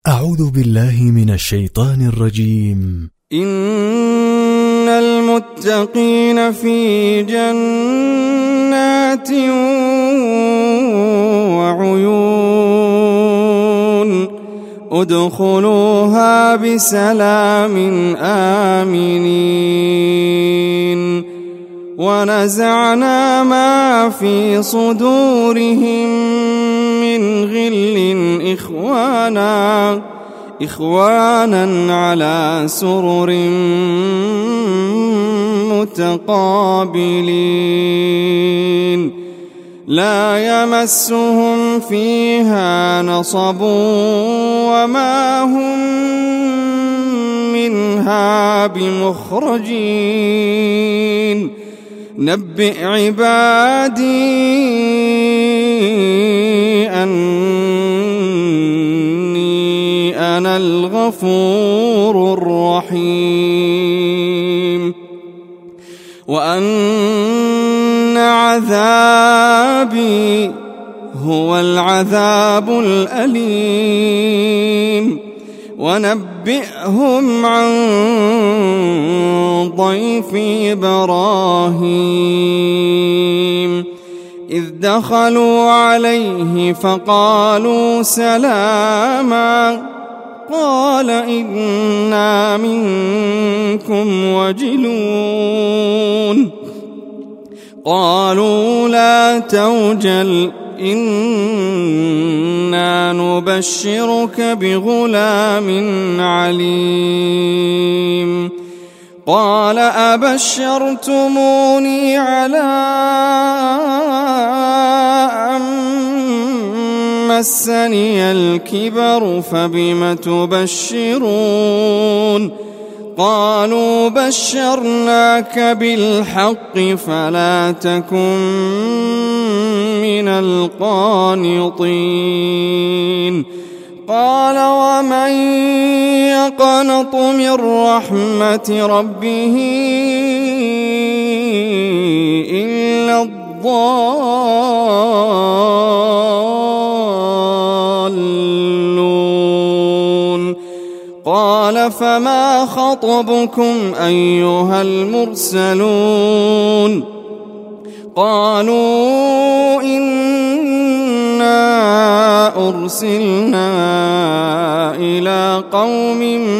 أعوذ بالله من الشيطان الرجيم. إن المتقين في جنات وعيون ادخلوها بسلام آمنين ونزعنا ما في صدورهم من غل إخوانا على سرر متقابلين لا يمسهم فيها نصب وما هم منها بمخرجين نبئ عبادي أني أنا الغفور الرحيم وأن عذابي هو العذاب الأليم ونبئهم عن ضيف إبراهيم إذ دخلوا عليه فقالوا سلاما قال إنا منكم وجلون قالوا لا توجل إنا نبشرك بغلام عليم قال أبشرتموني على أن مسني الكبر فبم تبشرون قالوا بشرناك بالحق فلا تكن من القانطين قال ومن يقنط من رحمة ربه إلا الضالون قال فما خطبكم أيها المرسلون قالوا إنا أرسلنا إلى قوم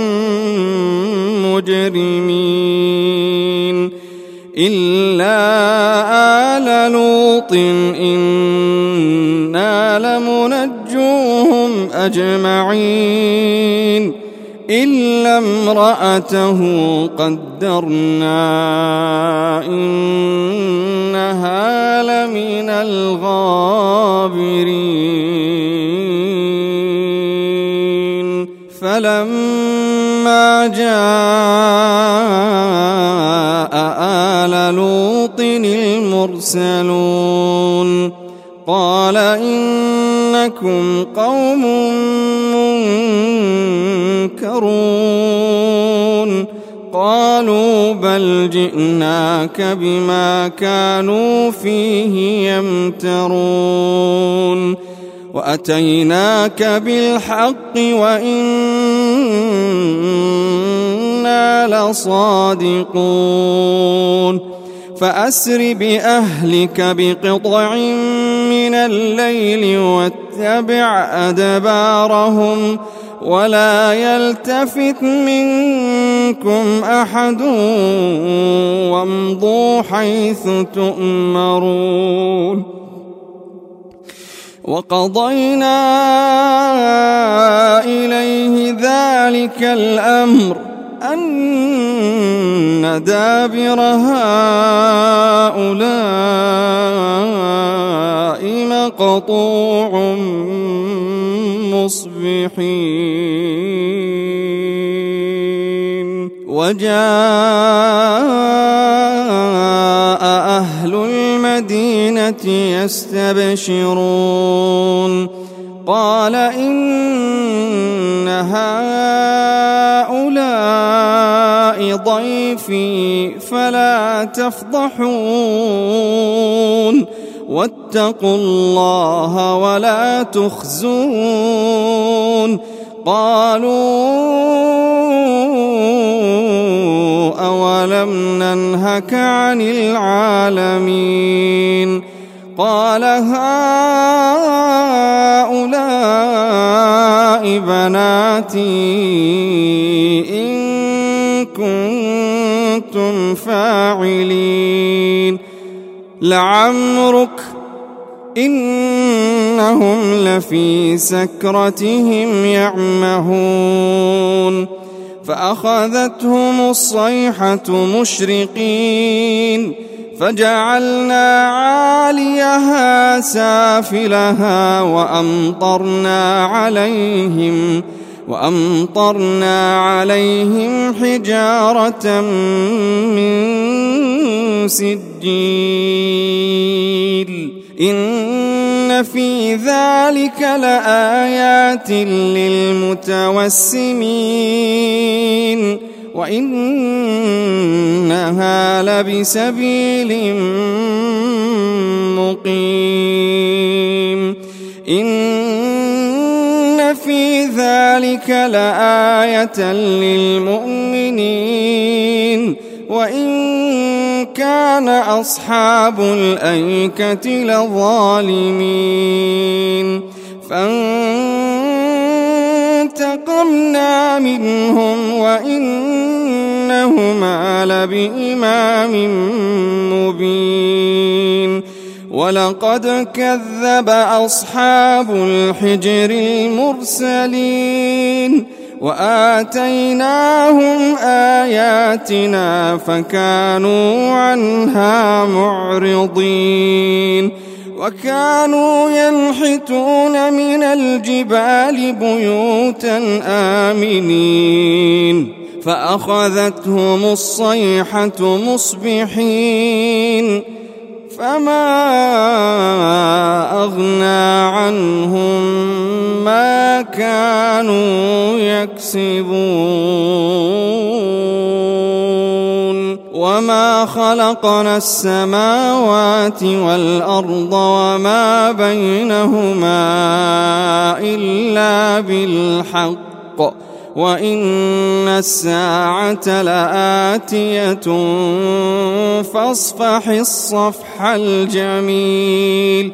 مجرمين إلا آل لوط إنا لمنجوهم أجمعين إلا امرأته قدرنا إنها لمن الغابرين فلما جاء آل لوط المرسلون قال إنكم قوم منكرون قالوا بل جئناك بما كانوا فيه يمترون وأتيناك بالحق وإنا لصادقون فأسر بأهلك بقطع من الليل واتبع أدبارهم ولا يلتفت منكم أحد وامضوا حيث تؤمرون وقضينا إليه ذلك الأمر أن دابر هؤلاء مقطوع مصبحين وجاء أهل المدينة يستبشرون قال إن هؤلاء ضيفي فلا تفضحون واتقوا الله ولا تخزون قالوا أولم ننهك عن العالمين قال هؤلاء بناتي إن كنتم فاعلين لعمرك إنهم لفي سكرتهم يعمهون فأخذتهم الصيحة مشرقين فجعلنا عاليها سافلها وأمطرنا عليهم حجارة من سجيل إن في ذلك لآيات للمتوسمين وإنها لبسبيل مقيم إن في ذلك لآية للمؤمنين وإن كان أصحاب الأيكة لظالمين فانتقمنا منهم وإنهما لبإمام مبين ولقد كذب أصحاب الحجر المرسلين وآتيناهم آياتنا فكانوا عنها معرضين وكانوا ينحتون من الجبال بيوتا آمنين فأخذتهم الصيحة مصبحين فما أغنى عنهم ما كانوا يكسبون وما خلقنا السماوات والأرض وما بينهما إلا بالحق وإن الساعة لآتية فاصفح الصفح الجميل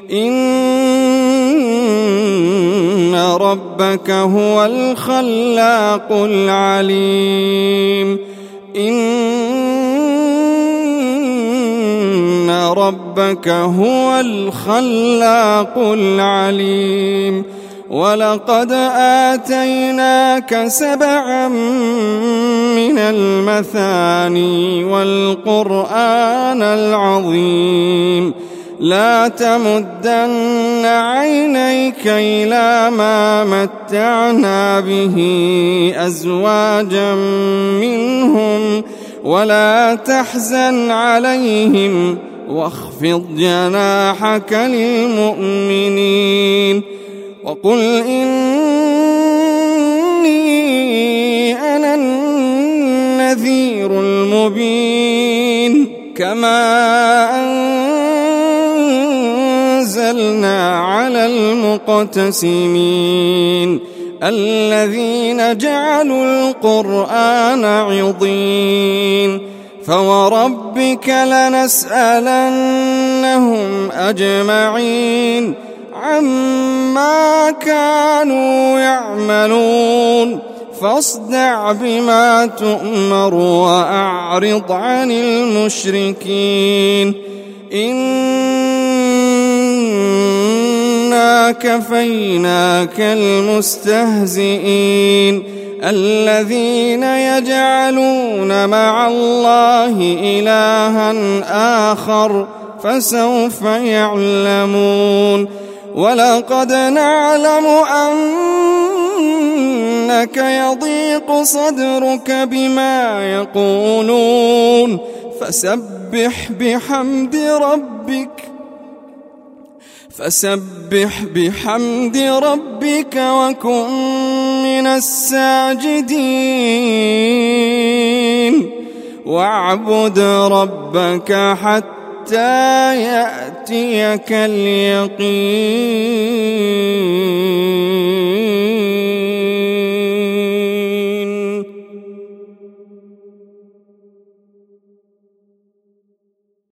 إن ربك هو الخلاق العليم إن ربك هو الخلاق العليم ولقد آتيناك 7 من المثاني والقرآن العظيم لا تمدن عينيك إلى ما متعنا به أزواجا منهم ولا تحزن عليهم واخفض جناحك للمؤمنين وقل إني أنا النذير المبين كما أنزلنا على المقتسمين الذين جعلوا القرآن عضين فوربك لنسألنهم أجمعين عما كانوا يعملون فاصدع بما تؤمر وأعرض عن المشركين إنا كفيناك المستهزئين الذين يجعلون مع الله إلها آخر فسوف يعلمون ولقد نعلم أنك يضيق صدرك بما يقولون فسبح بحمد ربك وكن من الساجدين واعبد ربك حتى يأتيك اليقين.